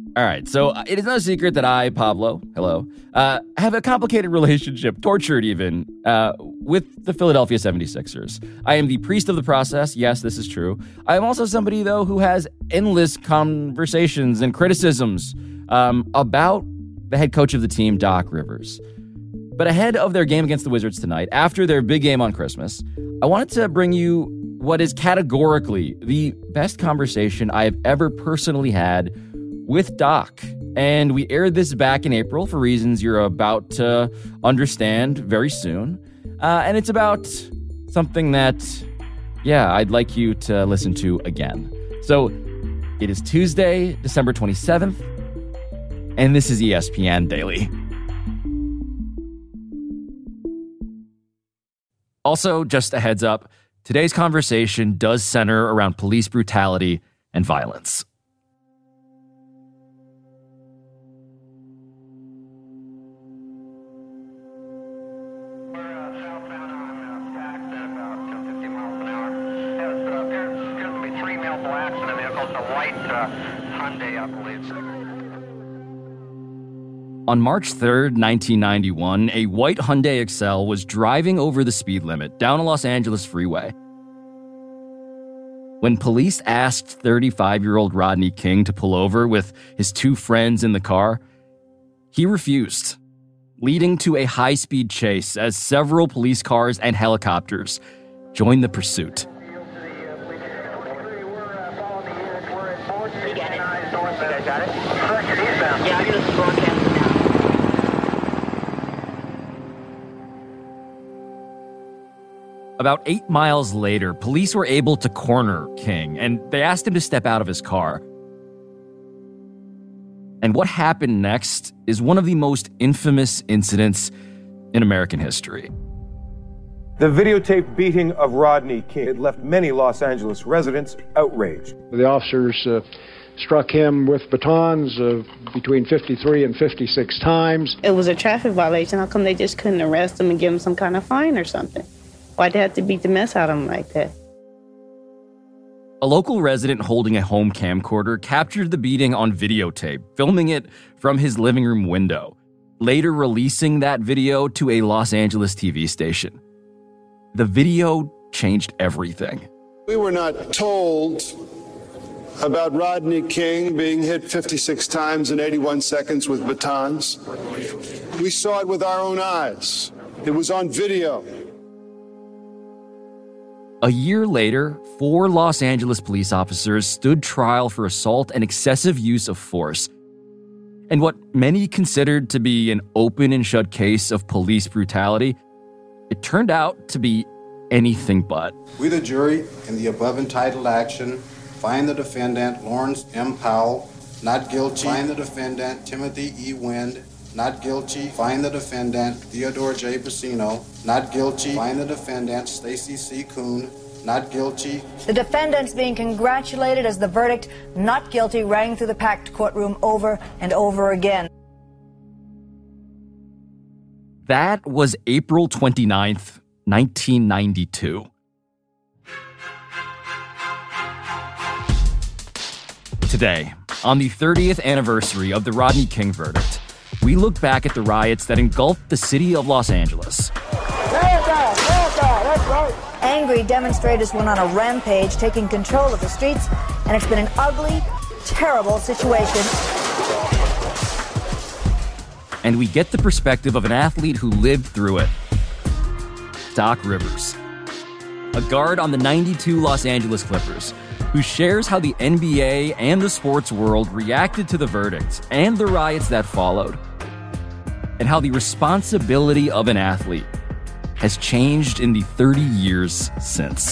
All right, so it is no secret that I, Pablo, hello, have a complicated relationship, tortured even, with the Philadelphia 76ers. I am the priest of the process. Yes, this is true. I am also somebody, though, who has endless conversations and criticisms about the head coach of the team, Doc Rivers. But ahead of their game against the Wizards tonight, after their big game on Christmas, I wanted to bring you what is categorically the best conversation I have ever personally had with Doc. And we aired this back in April for reasons you're about to understand very soon. And it's about something that, I'd like you to listen to again. So it is Tuesday, December 27th, and this is ESPN Daily. Also, just a heads up, today's conversation does center around police brutality and violence. On March 3rd, 1991, a white Hyundai Excel was driving over the speed limit down a Los Angeles freeway. When police asked 35-year-old Rodney King to pull over with his two friends in the car, he refused, leading to a high-speed chase as several police cars and helicopters joined the pursuit. About 8 miles later, police were able to corner King, and they asked him to step out of his car. And what happened next is one of the most infamous incidents in American history. The videotaped beating of Rodney King had left many Los Angeles residents outraged. The officers struck him with batons between 53 and 56 times. It was a traffic violation. How come they just couldn't arrest him and give him some kind of fine or something? Why'd they have to beat the mess out of him like that? A local resident holding a home camcorder captured the beating on videotape, filming it from his living room window, later releasing that video to a Los Angeles TV station. The video changed everything. We were not told about Rodney King being hit 56 times in 81 seconds with batons. We saw it with our own eyes. It was on video. A year later, 4 Los Angeles police officers stood trial for assault and excessive use of force. And what many considered to be an open and shut case of police brutality, it turned out to be anything but. We, the jury, in the above entitled action, find the defendant Lawrence M. Powell not guilty. Find the defendant Timothy E. Wind not guilty. Find the defendant Theodore J. Pacino not guilty. Find the defendant Stacy C. Kuhn not guilty. The defendants being congratulated as the verdict not guilty rang through the packed courtroom over and over again. That was April 29th, 1992. Today, on the 30th anniversary of the Rodney King verdict, we look back at the riots that engulfed the city of Los Angeles. That's right. Angry demonstrators went on a rampage, taking control of the streets, and it's been an ugly, terrible situation. And we get the perspective of an athlete who lived through it. Doc Rivers, a guard on the '92 Los Angeles Clippers, who shares how the NBA and the sports world reacted to the verdict and the riots that followed, and how the responsibility of an athlete has changed in the 30 years since.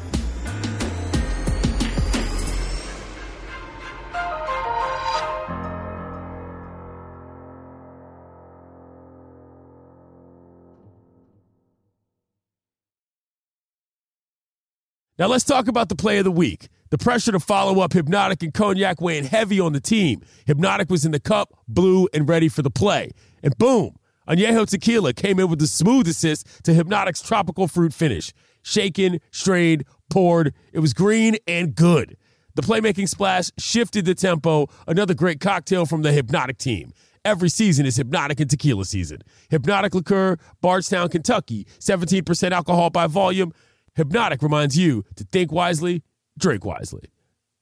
Now let's talk about the play of the week. The pressure to follow up Hypnotic and Cognac weighing heavy on the team. Hypnotic was in the cup, blue, and ready for the play. And boom, Añejo Tequila came in with the smooth assist to Hypnotic's tropical fruit finish. Shaken, strained, poured. It was green and good. The playmaking splash shifted the tempo. Another great cocktail from the Hypnotic team. Every season is Hypnotic and Tequila season. Hypnotic Liqueur, Bardstown, Kentucky, 17% alcohol by volume. Hypnotic reminds you to think wisely, drink wisely.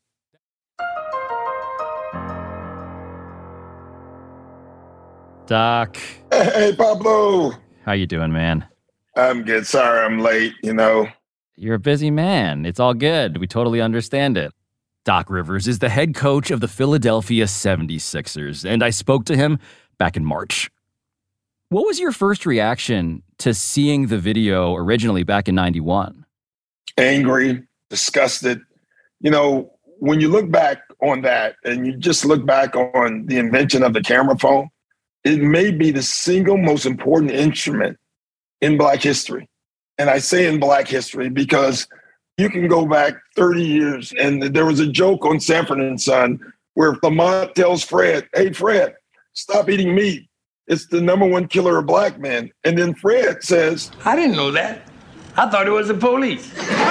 Doc. Hey, Pablo. How you doing, man? I'm good. Sorry I'm late, You're a busy man. It's all good. We totally understand it. Doc Rivers is the head coach of the Philadelphia 76ers, and I spoke to him back in March. What was your first reaction to seeing the video originally back in 91? Angry, disgusted. When you look back on that and you just look back on the invention of the camera phone, it may be the single most important instrument in Black history. And I say in Black history because you can go back 30 years and there was a joke on Sanford and Son where Lamont tells Fred, hey, Fred, stop eating meat. It's the number one killer of black men. And then Fred says, I didn't know that. I thought it was the police.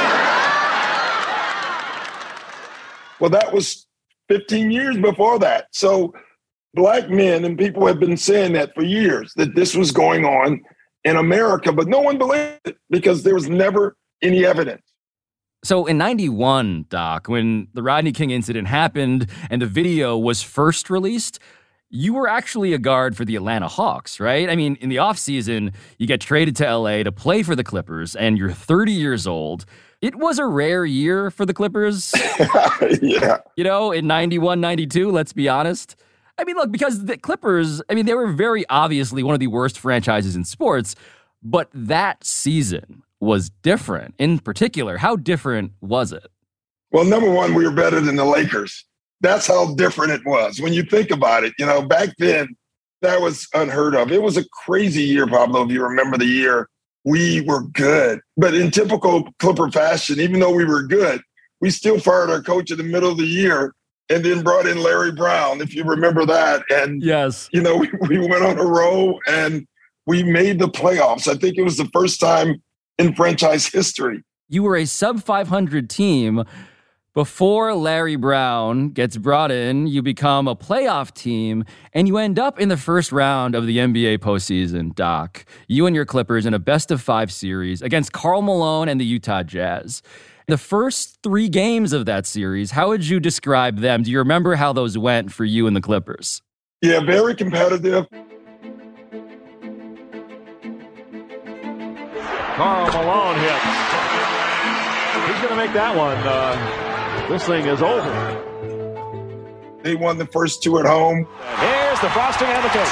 Well, that was 15 years before that. So black men and people have been saying that for years, that this was going on in America, but no one believed it because there was never any evidence. So in 91, Doc, when the Rodney King incident happened and the video was first released, you were actually a guard for the Atlanta Hawks, right? I mean, in the offseason, you get traded to LA to play for the Clippers, and you're 30 years old. It was a rare year for the Clippers. Yeah. In 91, 92, let's be honest. I mean, look, because the Clippers, they were very obviously one of the worst franchises in sports, but that season was different. In particular, how different was it? Well, number one, we were better than the Lakers. That's how different it was. When you think about it, back then, that was unheard of. It was a crazy year, Pablo, if you remember the year. We were good. But in typical Clipper fashion, even though we were good, we still fired our coach in the middle of the year and then brought in Larry Brown, if you remember that. And, yes, we went on a row and we made the playoffs. I think it was the first time in franchise history. You were a sub-500 team. Before Larry Brown gets brought in, you become a playoff team, and you end up in the first round of the NBA postseason, Doc. You and your Clippers in a best-of-5 series against Karl Malone and the Utah Jazz. The first 3 games of that series, how would you describe them? Do you remember how those went for you and the Clippers? Yeah, very competitive. Karl Malone hits. He's going to make that one. This thing is over. They won the first 2 at home. Here's the frosting and the cake.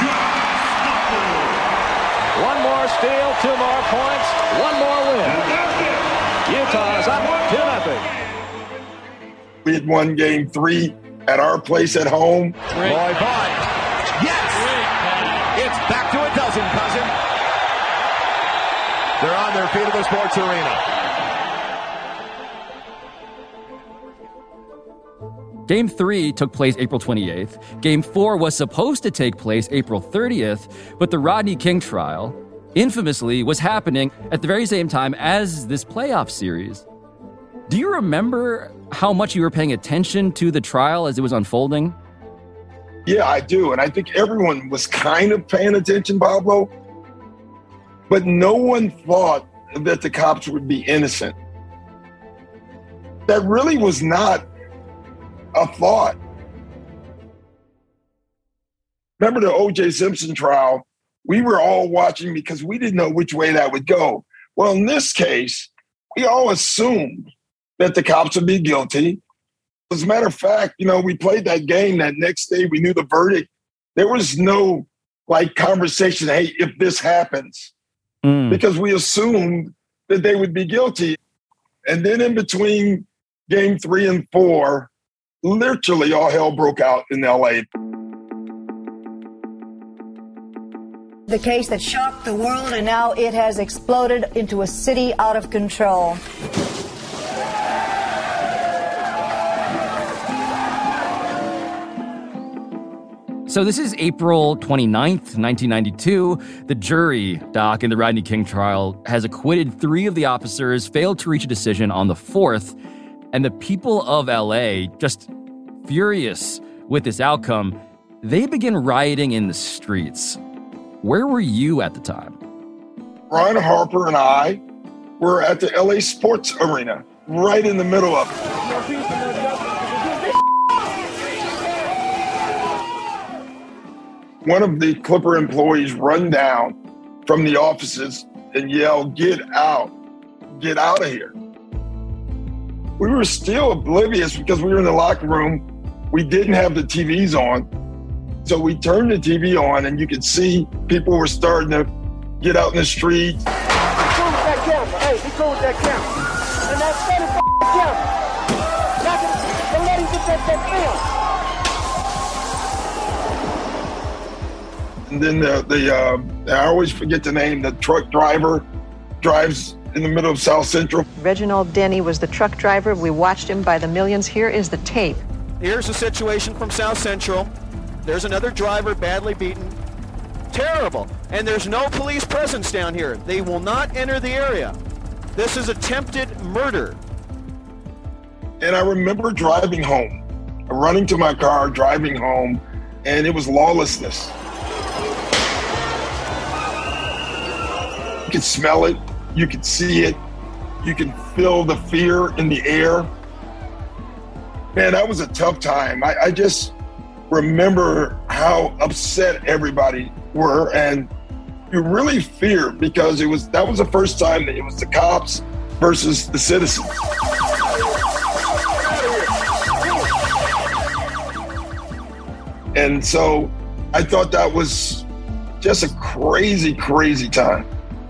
One more steal, 2 more points, 1 more win. Utah's up 2-0. We had won game 3 at our place at home. Boy. Yes! It's back to a dozen, cousin. They're on their feet at the sports arena. Game 3 took place April 28th. Game 4 was supposed to take place April 30th, but the Rodney King trial, infamously, was happening at the very same time as this playoff series. Do you remember how much you were paying attention to the trial as it was unfolding? Yeah, I do. And I think everyone was kind of paying attention, Pablo. But no one thought that the cops would be innocent. That really was not a thought. Remember the O.J. Simpson trial? We were all watching because we didn't know which way that would go. Well, in this case, we all assumed that the cops would be guilty. As a matter of fact, we played that game that next day. We knew the verdict. There was no conversation, hey, if this happens, because we assumed that they would be guilty. And then in between game 3 and 4, literally all hell broke out in L.A. The case that shocked the world, and now it has exploded into a city out of control. So this is April 29th, 1992. The jury, Doc, in the Rodney King trial has acquitted 3 of the officers, failed to reach a decision on the 4th. And the people of LA, just furious with this outcome, they begin rioting in the streets. Where were you at the time? Ron Harper and I were at the LA Sports Arena, right in the middle of it. One of the Clipper employees run down from the offices and yell, "Get out of here." We were still oblivious because we were in the locker room. We didn't have the TVs on. So we turned the TV on and you could see people were starting to get out in the street. Be cool with that camera. Hey, be cool with that camera. And that steady camera. Don't let him get that film. And then I always forget the name, the truck driver drives in the middle of South Central. Reginald Denny was the truck driver. We watched him by the millions. Here is the tape. Here's the situation from South Central. There's another driver badly beaten. Terrible. And there's no police presence down here. They will not enter the area. This is attempted murder. And I remember driving home, running to my car, driving home, and it was lawlessness. You could smell it, you could see it, you could feel the fear in the air. Man, that was a tough time. I just remember how upset everybody were, and you really feared because that was the first time that it was the cops versus the citizens. And so I thought that was just a crazy, crazy time.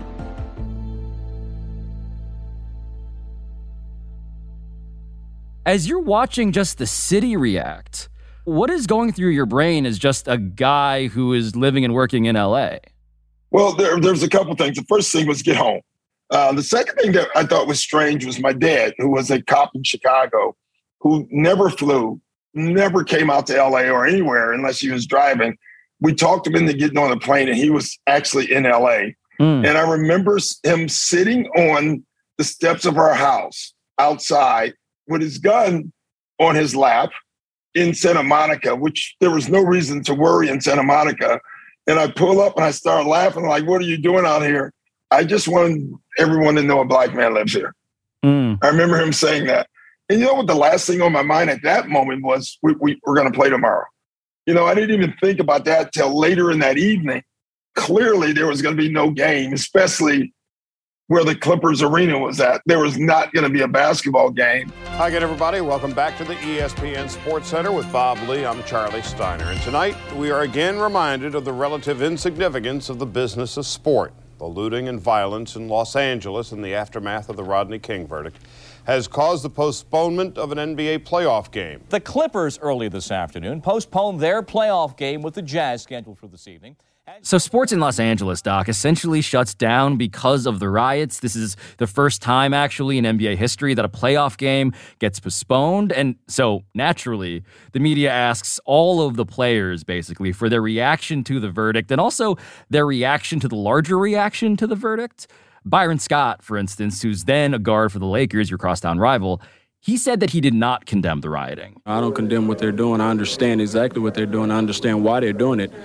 As you're watching just the city react, what is going through your brain as just a guy who is living and working in LA? Well, there's a couple things. The first thing was get home. The second thing that I thought was strange was my dad, who was a cop in Chicago, who never flew, never came out to LA or anywhere unless he was driving. We talked him into getting on a plane, and he was actually in LA. And I remember him sitting on the steps of our house outside with his gun on his lap in Santa Monica, which there was no reason to worry in Santa Monica. And I pull up and I start laughing, like, "What are you doing out here?" I just wanted everyone to know a black man lives here. I remember him saying that. And you know what the last thing on my mind at that moment was? We're going to play tomorrow. You know, I didn't even think about that till later in that evening. Clearly, there was going to be no game, especially where the Clippers arena was at. There was not going to be a basketball game. Hi again, everybody. Welcome back to the ESPN Sports Center with Bob Lee. I'm Charlie Steiner. And tonight, we are again reminded of the relative insignificance of the business of sport. The looting and violence in Los Angeles in the aftermath of the Rodney King verdict has caused the postponement of an NBA playoff game. The Clippers early this afternoon postponed their playoff game with the Jazz scheduled for this evening. So sports in Los Angeles, Doc, essentially shuts down because of the riots. This is the first time, actually, in NBA history that a playoff game gets postponed. And so, naturally, the media asks all of the players, basically, for their reaction to the verdict and also their reaction to the larger reaction to the verdict. Byron Scott, for instance, who's then a guard for the Lakers, your crosstown rival, he said that he did not condemn the rioting. I don't condemn what they're doing. I understand exactly what they're doing. I understand why they're doing it.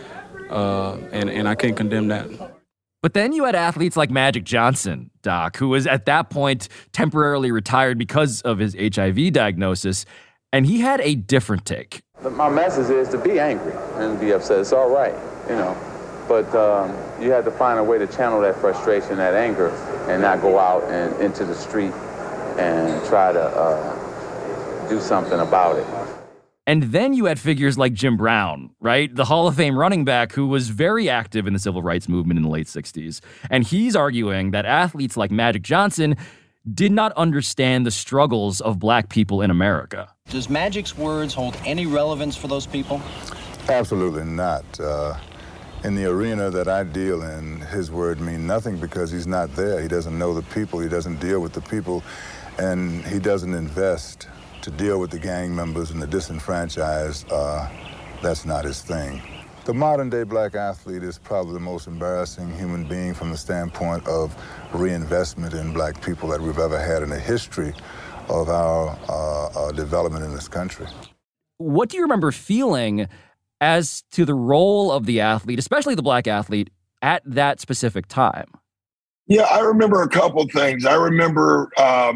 And I can't condemn that. But then you had athletes like Magic Johnson, Doc, who was at that point temporarily retired because of his HIV diagnosis, and he had a different take. My message is to be angry and be upset. It's all right, you know, but you have to find a way to channel that frustration, that anger, and not go out and into the street and try to do something about it. And then you had figures like Jim Brown, right? The Hall of Fame running back who was very active in the civil rights movement in the late 60s. And he's arguing that athletes like Magic Johnson did not understand the struggles of black people in America. Does Magic's words hold any relevance for those people? Absolutely not. In the arena that I deal in, his word mean nothing because he's not there. He doesn't know the people. He doesn't deal with the people. And he doesn't invest to deal with the gang members and the disenfranchised. That's not his thing. The modern-day black athlete is probably the most embarrassing human being from the standpoint of reinvestment in black people that we've ever had in the history of our development in this country. What do you remember feeling as to the role of the athlete, especially the black athlete, at that specific time? Yeah, I remember a couple things. I remember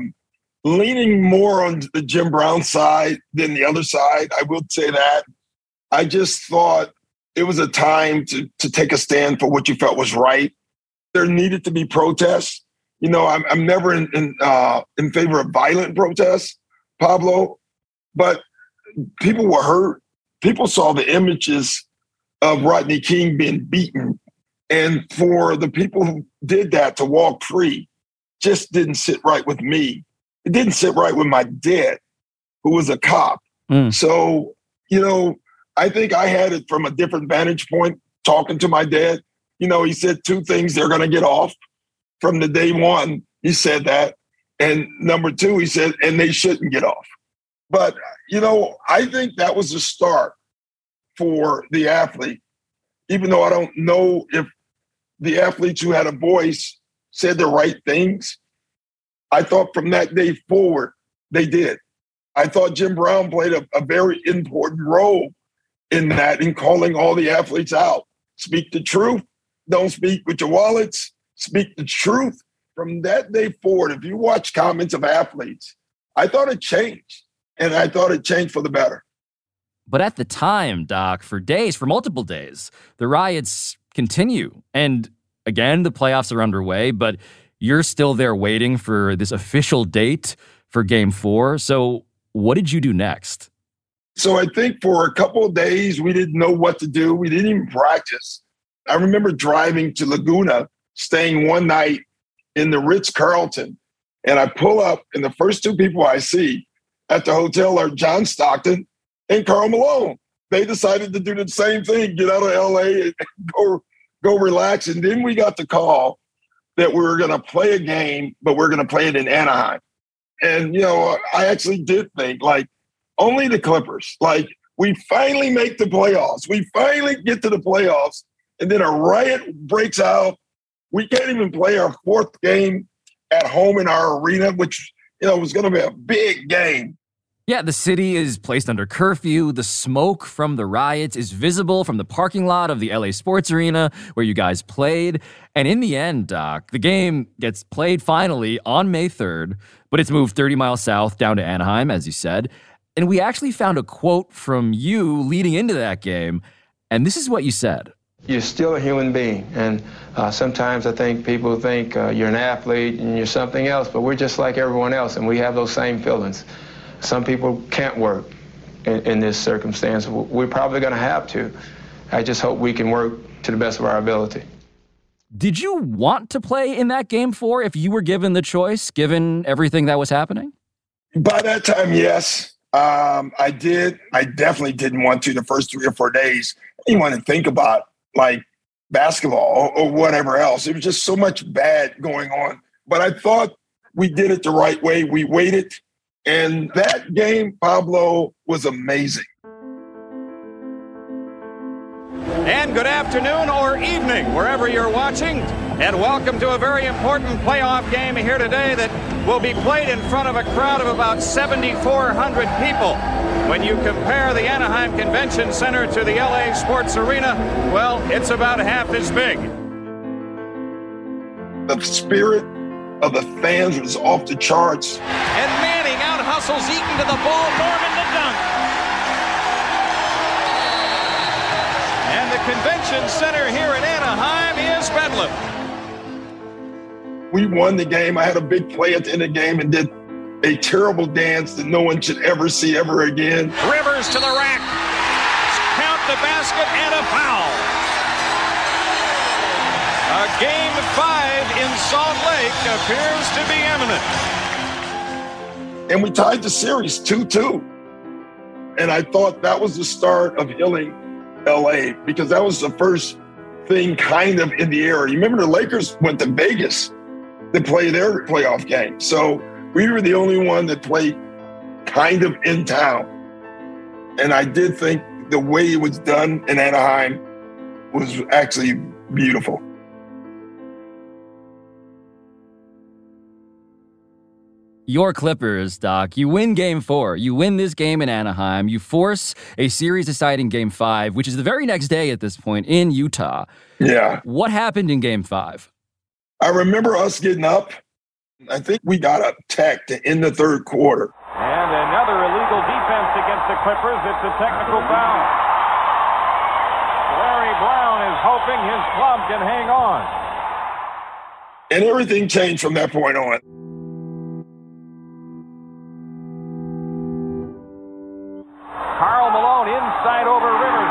leaning more on the Jim Brown side than the other side. I will say that. I just thought it was a time to take a stand for what you felt was right. There needed to be protests. You know, I'm never in favor of violent protests, Pablo, but people were hurt. People saw the images of Rodney King being beaten. And for the people who did that to walk free just didn't sit right with me. It didn't sit right with my dad, who was a cop. So, you know, I think I had it from a different vantage point talking to my dad. You know, he said two things: they're going to get off. From the day one, he said that. And number two, he said, and they shouldn't get off. But, you know, I think that was the start for the athlete, even though I don't know if the athletes who had a voice said the right things. I thought from that day forward, they did. I thought Jim Brown played a very important role in that, in calling all the athletes out. Speak the truth. Don't speak with your wallets. Speak the truth. From that day forward, if you watch comments of athletes, I thought it changed. And I thought it changed for the better. But at the time, Doc, for multiple days, the riots continue. And again, the playoffs are underway, but you're still there waiting for this official date for Game 4. So what did you do next? So I think for a couple of days, we didn't know what to do. We didn't even practice. I remember driving to Laguna, staying one night in the Ritz-Carlton, and I pull up, and the first two people I see at the hotel are John Stockton and Karl Malone. They decided to do the same thing, get out of LA and go relax. And then we got the call that we were going to play a game, but we're going to play it in Anaheim. And, you know, I actually did think, like, only the Clippers. Like, we finally make the playoffs. We finally get to the playoffs. And then a riot breaks out. We can't even play our fourth game at home in our arena, which, you know, was going to be a big game. Yeah, the city is placed under curfew. The smoke from the riots is visible from the parking lot of the LA Sports Arena where you guys played. And in the end, Doc, the game gets played finally on May 3rd, but it's moved 30 miles south down to Anaheim, as you said. And we actually found a quote from you leading into that game, and this is what you said. You're still a human being, and sometimes I think people think you're an athlete and you're something else, but we're just like everyone else, and we have those same feelings. Some people can't work in this circumstance. We're probably going to have to. I just hope we can work to the best of our ability. Did you want to play in that Game 4 if you were given the choice, given everything that was happening? By that time, yes. I did. I definitely didn't want to the first 3 or 4 days. I didn't want to think about, like, basketball or whatever else. It was just so much bad going on. But I thought we did it the right way. We waited. And that game, Pablo, was amazing. And good afternoon or evening, wherever you're watching. And welcome to a very important playoff game here today that will be played in front of a crowd of about 7,400 people. When you compare the Anaheim Convention Center to the LA Sports Arena, well, it's about half as big. The spirit of the fans was off the charts. And Manning out-hustles Eaton to the ball, Norman to dunk. And the Convention Center here in Anaheim is bedlam. We won the game. I had a big play at the end of the game and did a terrible dance that no one should ever see ever again. Rivers to the rack. Count the basket and a foul. A Game 5 in Salt Lake appears to be imminent. And we tied the series 2-2. And I thought that was the start of healing LA, because that was the first thing kind of in the air. You remember the Lakers went to Vegas to play their playoff game. So we were the only one that played kind of in town. And I did think the way it was done in Anaheim was actually beautiful. Your Clippers, Doc, you win Game 4. You win this game in Anaheim. You force a series-deciding Game 5, which is the very next day at this point in Utah. Yeah. What happened in Game 5? I remember us getting up. I think we got up tech to end the third quarter. And another illegal defense against the Clippers. It's a technical foul. Larry Brown is hoping his club can hang on. And everything changed from that point on. Karl Malone inside over Rivers.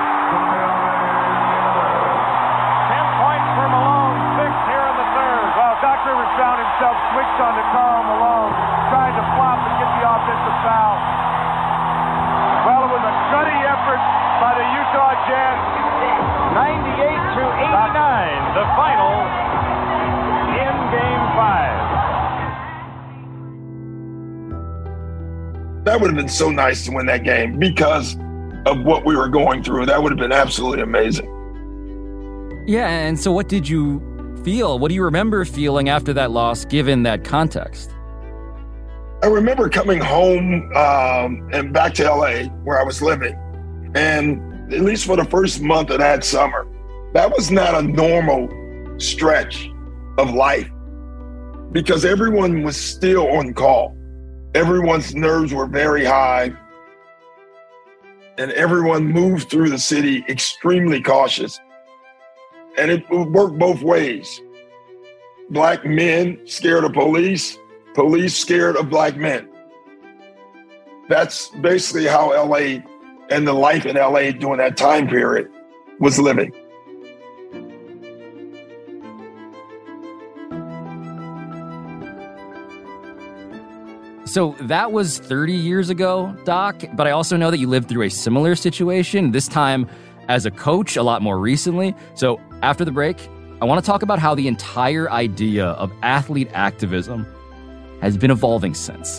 10 points for Malone, 6 here in the third. Well, Doc Rivers found himself switched on to Karl Malone, trying to flop and get the offensive foul. Well, it was a gutty effort by the Utah Jazz. 98-89, the final in Game 5. That would have been so nice to win that game because of what we were going through. That would have been absolutely amazing. Yeah, and so what did you feel? What do you remember feeling after that loss, given that context? I remember coming home and back to LA where I was living. And at least for the first month of that summer, that was not a normal stretch of life because everyone was still on call. Everyone's nerves were very high, and everyone moved through the city extremely cautious. And it worked both ways. Black men scared of police, police scared of black men. That's basically how LA and the life in LA during that time period was living. So that was 30 years ago, Doc, but I also know that you lived through a similar situation, this time as a coach, a lot more recently. So after the break, I want to talk about how the entire idea of athlete activism has been evolving since.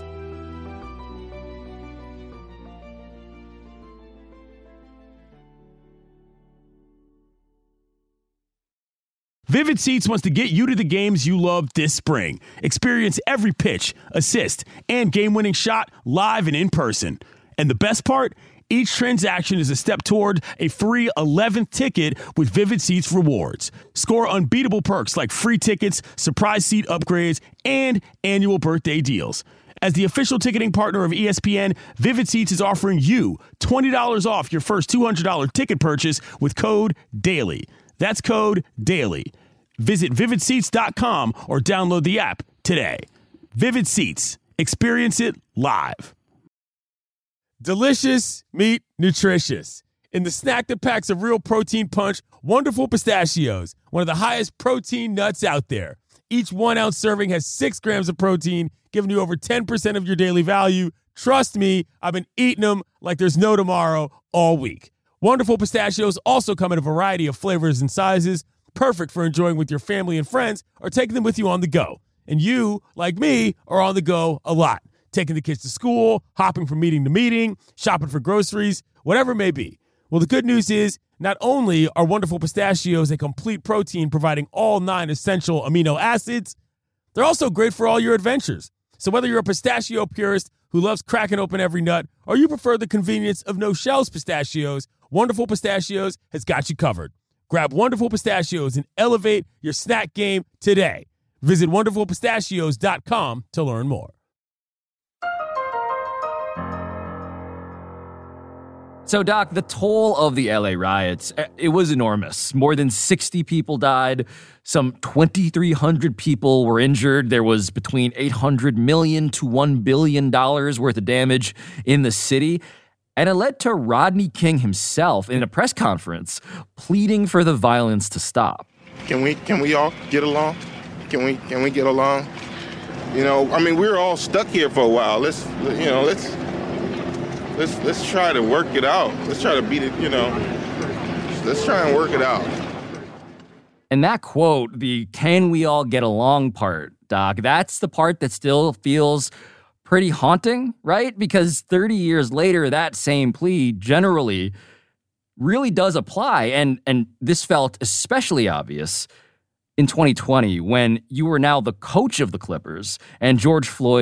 Vivid Seats wants to get you to the games you love this spring. Experience every pitch, assist, and game-winning shot live and in person. And the best part? Each transaction is a step toward a free 11th ticket with Vivid Seats rewards. Score unbeatable perks like free tickets, surprise seat upgrades, and annual birthday deals. As the official ticketing partner of ESPN, Vivid Seats is offering you $20 off your first $200 ticket purchase with code DAILY. That's code DAILY. Visit vividseats.com or download the app today. Vivid Seats. Experience it live. Delicious, meat, nutritious. In the snack that packs a real protein punch, Wonderful Pistachios, one of the highest protein nuts out there. Each 1 ounce serving has 6 grams of protein, giving you over 10% of your daily value. Trust me, I've been eating them like there's no tomorrow all week. Wonderful Pistachios also come in a variety of flavors and sizes, perfect for enjoying with your family and friends or taking them with you on the go. And you, like me, are on the go a lot. Taking the kids to school, hopping from meeting to meeting, shopping for groceries, whatever it may be. Well, the good news is not only are Wonderful Pistachios a complete protein providing all 9 essential amino acids, they're also great for all your adventures. So whether you're a pistachio purist who loves cracking open every nut or you prefer the convenience of no-shells pistachios, Wonderful Pistachios has got you covered. Grab Wonderful Pistachios and elevate your snack game today. Visit wonderfulpistachios.com to learn more. So, Doc, the toll of the LA riots, it was enormous. More than 60 people died. Some 2,300 people were injured. There was between $800 million to $1 billion worth of damage in the city. And it led to Rodney King himself in a press conference pleading for the violence to stop. Can we all get along? Can we get along? You know, I mean, we're all stuck here for a while. Let's try to work it out. Let's try to beat it, you know. Let's try and work it out. And that quote, the "can we all get along" part, Doc, that's the part that still feels pretty haunting, right? Because 30 years later, that same plea generally really does apply. And this felt especially obvious in 2020 when you were now the coach of the Clippers and George Floyd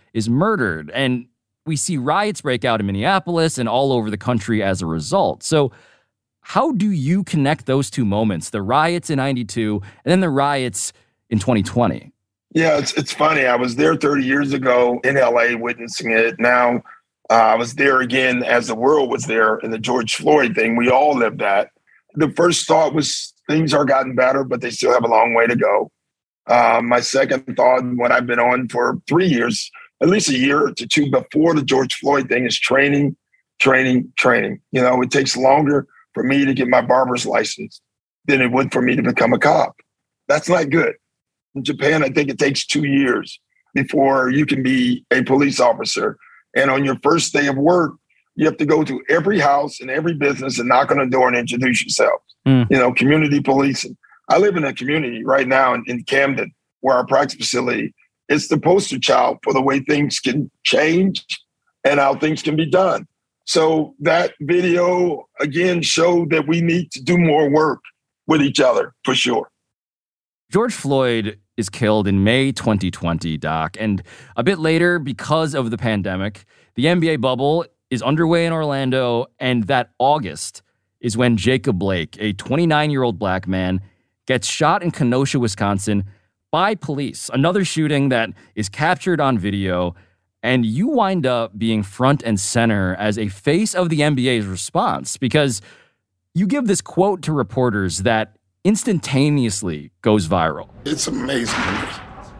is murdered. And we see riots break out in Minneapolis and all over the country as a result. So how do you connect those two moments, the riots in 92 and then the riots in 2020? Yeah, it's funny. I was there 30 years ago in LA witnessing it. Now I was there again as the world was there in the George Floyd thing. We all lived that. The first thought was things are gotten better, but they still have a long way to go. My second thought, what I've been on for 3 years, at least a year to two before the George Floyd thing, is training. You know, it takes longer for me to get my barber's license than it would for me to become a cop. That's not good. In Japan, I think it takes 2 years before you can be a police officer. And on your first day of work, you have to go to every house and every business and knock on the door and introduce yourself. You know, community policing. I live in a community right now in Camden, where our practice facility is the poster child for the way things can change and how things can be done. So that video, again, showed that we need to do more work with each other, for sure. George Floyd is killed in May 2020, Doc. And a bit later, because of the pandemic, the NBA bubble is underway in Orlando. And that August is when Jacob Blake, a 29-year-old black man, gets shot in Kenosha, Wisconsin by police. Another shooting that is captured on video. And you wind up being front and center as a face of the NBA's response, because you give this quote to reporters that instantaneously goes viral. It's amazing to me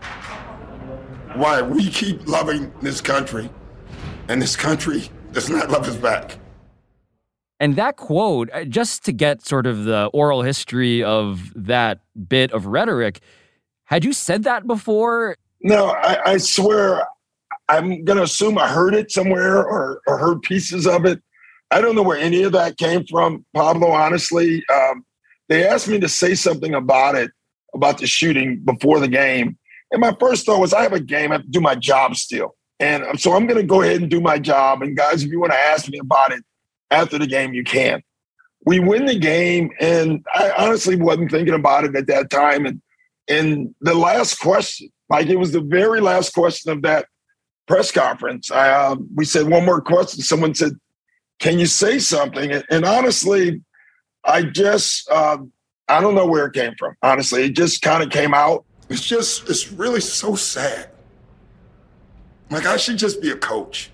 why we keep loving this country and this country does not love us back. And that quote, just to get sort of the oral history of that bit of rhetoric, had you said that before? No, I swear, I'm going to assume I heard it somewhere or heard pieces of it. I don't know where any of that came from, Pablo, honestly. They asked me to say something about it, about the shooting before the game. And my first thought was, I have a game, I have to do my job still. And so I'm going to go ahead and do my job. And guys, if you want to ask me about it after the game, you can. We win the game, and I honestly wasn't thinking about it at that time. And the last question, like it was the very last question of that press conference, we said one more question. Someone said, can you say something? And honestly, I just, I don't know where it came from. Honestly, it just kind of came out. It's really so sad. Like, I should just be a coach.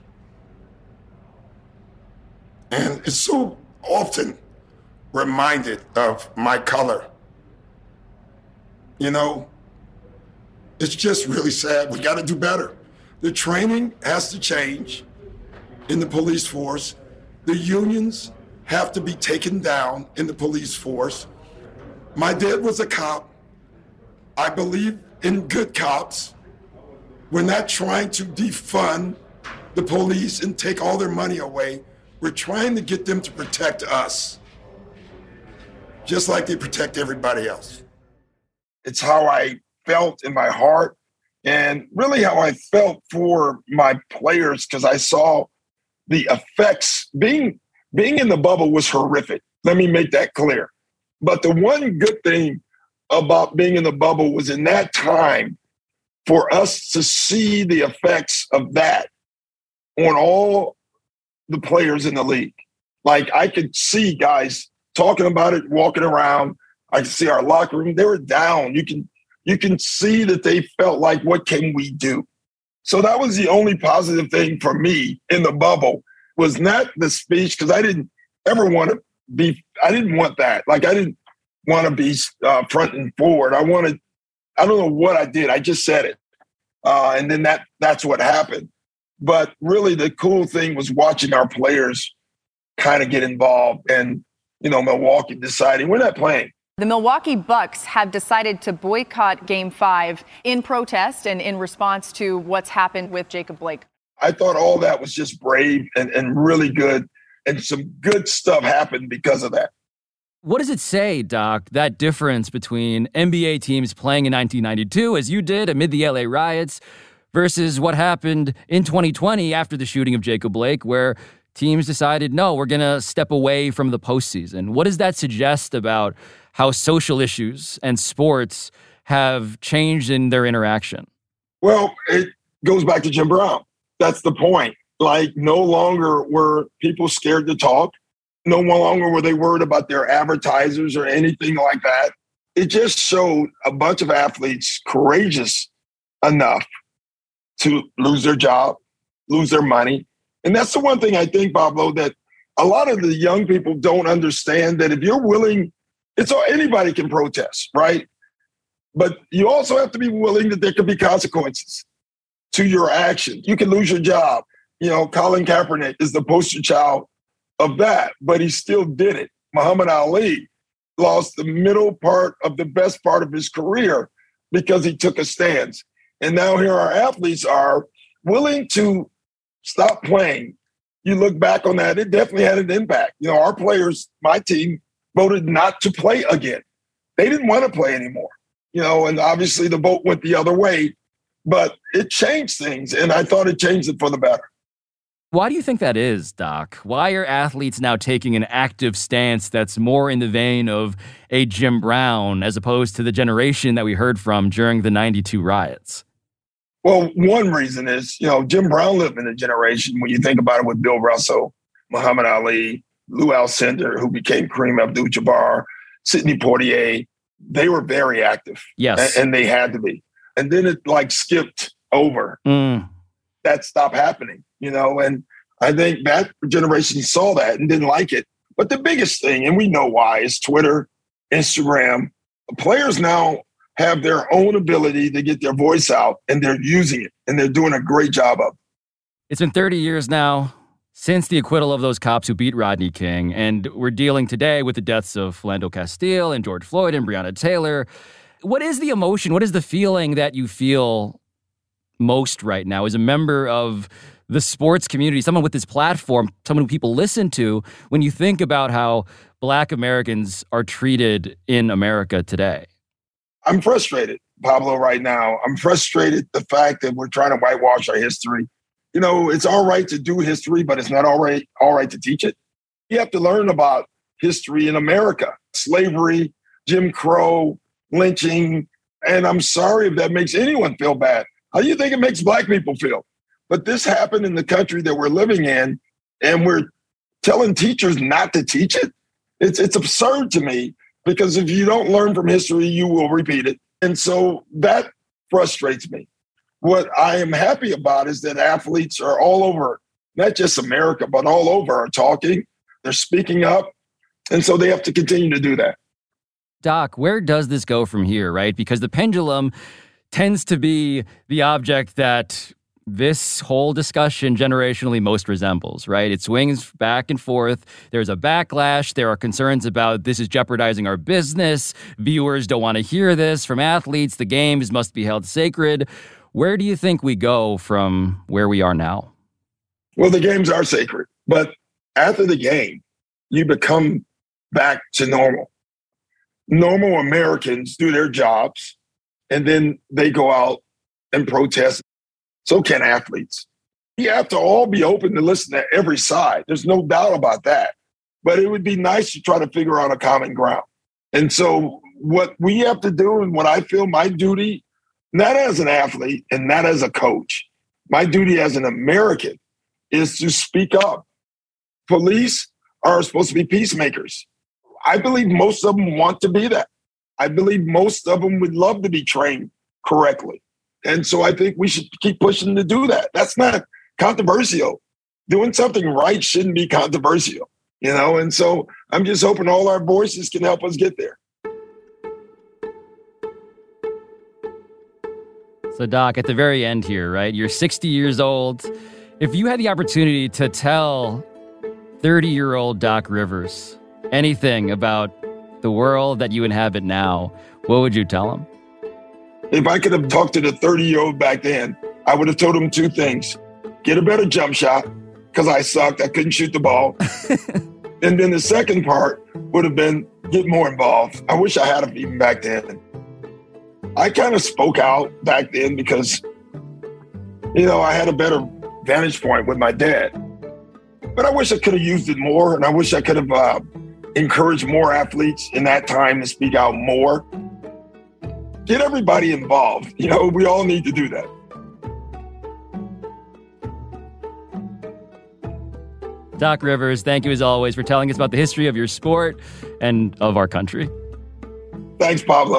And it's so often reminded of my color. You know, it's just really sad. We got to do better. The training has to change in the police force. The unions have to be taken down in the police force. My dad was a cop. I believe in good cops. We're not trying to defund the police and take all their money away. We're trying to get them to protect us, just like they protect everybody else. It's how I felt in my heart and really how I felt for my players, because I saw the effects. Being in the bubble was horrific. Let me make that clear. But the one good thing about being in the bubble was in that time for us to see the effects of that on all the players in the league. Like, I could see guys talking about it, walking around. I could see our locker room. They were down. You can see that they felt like, what can we do? So that was the only positive thing for me in the bubble, was not the speech, because I didn't ever want to be, I didn't want that. Like, I didn't want to be front and forward. I don't know what I did. I just said it. And then that's what happened. But really the cool thing was watching our players kind of get involved and, you know, Milwaukee deciding we're not playing. The Milwaukee Bucks have decided to boycott Game 5 in protest and in response to what's happened with Jacob Blake. I thought all that was just brave and really good, and some good stuff happened because of that. What does it say, Doc, that difference between NBA teams playing in 1992, as you did amid the LA riots, versus what happened in 2020 after the shooting of Jacob Blake, where teams decided, no, we're going to step away from the postseason? What does that suggest about how social issues and sports have changed in their interaction? Well, goes back to Jim Brown. That's the point. Like, no longer were people scared to talk. No longer were they worried about their advertisers or anything like that. It just showed a bunch of athletes courageous enough to lose their job, lose their money. And that's the one thing I think, Pablo, that a lot of the young people don't understand, that if you're willing, anybody can protest, right? But you also have to be willing that there could be consequences to your action. You can lose your job. You know, Colin Kaepernick is the poster child of that, but he still did it. Muhammad Ali lost the middle part of the best part of his career because he took a stance. And now here our athletes are willing to stop playing. You look back on that, it definitely had an impact. You know, our players, my team, voted not to play again. They didn't want to play anymore. You know, and obviously the vote went the other way, but it changed things, and I thought it changed it for the better. Why do you think that is, Doc? Why are athletes now taking an active stance that's more in the vein of a Jim Brown as opposed to the generation that we heard from during the 92 riots? Well, one reason is, you know, Jim Brown lived in a generation, when you think about it, with Bill Russell, Muhammad Ali, Lou Alcindor, who became Kareem Abdul-Jabbar, Sidney Poitier. They were very active. Yes. And they had to be. And then it skipped over. That stopped happening, you know, and I think that generation saw that and didn't like it. But the biggest thing, and we know why, is Twitter, Instagram. Players now have their own ability to get their voice out, and they're using it, and they're doing a great job of it. It's been 30 years now since the acquittal of those cops who beat Rodney King, and we're dealing today with the deaths of Philando Castile and George Floyd and Breonna Taylor. What is the emotion? What is the feeling that you feel most right now as a member of the sports community, someone with this platform, someone who people listen to, when you think about how Black Americans are treated in America today? I'm frustrated, Pablo, right now. I'm frustrated the fact that we're trying to whitewash our history. You know, it's all right to do history, but it's not all right to teach it. You have to learn about history in America, slavery, Jim Crow, lynching, and I'm sorry if that makes anyone feel bad. How do you think it makes Black people feel? But this happened in the country that we're living in, and we're telling teachers not to teach it. It's absurd to me, because if you don't learn from history, you will repeat it. And so that frustrates me. What I am happy about is that athletes are all over, not just America, but all over, are talking. They're speaking up. And so they have to continue to do that. Doc, where does this go from here, right? Because the pendulum tends to be the object that this whole discussion generationally most resembles, right? It swings back and forth. There's a backlash. There are concerns about this is jeopardizing our business. Viewers don't want to hear this from athletes. The games must be held sacred. Where do you think we go from where we are now? Well, the games are sacred, but after the game, you become back to normal. Normal Americans do their jobs, and then they go out and protest. So can athletes. You have to all be open to listen to every side. There's no doubt about that. But it would be nice to try to figure out a common ground. And so what we have to do, and what I feel my duty, not as an athlete and not as a coach, my duty as an American is to speak up. Police are supposed to be peacemakers. I believe most of them want to be that. I believe most of them would love to be trained correctly. And so I think we should keep pushing to do that. That's not controversial. Doing something right shouldn't be controversial, you know? And so I'm just hoping all our voices can help us get there. So, Doc, at the very end here, right? You're 60 years old. If you had the opportunity to tell 30-year-old Doc Rivers anything about the world that you inhabit now, what would you tell him? If I could have talked to the 30-year-old back then, I would have told him two things. Get a better jump shot, because I sucked. I couldn't shoot the ball. And then the second part would have been get more involved. I wish I had him even back then. I kind of spoke out back then because, you know, I had a better vantage point with my dad. But I wish I could have used it more, and I wish I could have encouraged more athletes in that time to speak out more. Get everybody involved. You know, we all need to do that. Doc Rivers, thank you as always for telling us about the history of your sport and of our country. Thanks, Pablo.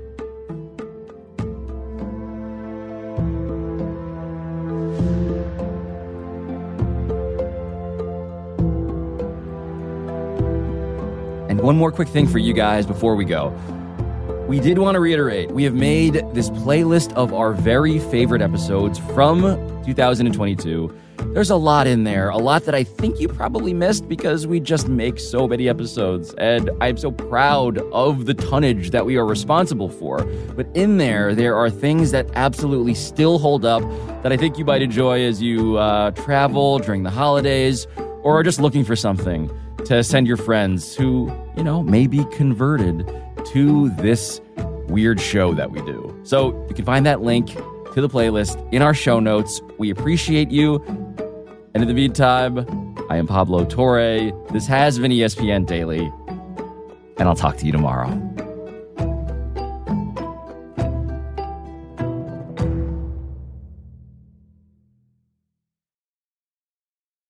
And one more quick thing for you guys before we go. We did want to reiterate, we have made this playlist of our very favorite episodes from 2022. There's a lot in there, a lot that I think you probably missed because we just make so many episodes. And I'm so proud of the tonnage that we are responsible for. But in there are things that absolutely still hold up that I think you might enjoy as you travel during the holidays or are just looking for something to send your friends who, may be converted to this weird show that we do. So you can find that link to the playlist in our show notes. We appreciate you. And in the meantime, I am Pablo Torre. This has been ESPN Daily, and I'll talk to you tomorrow.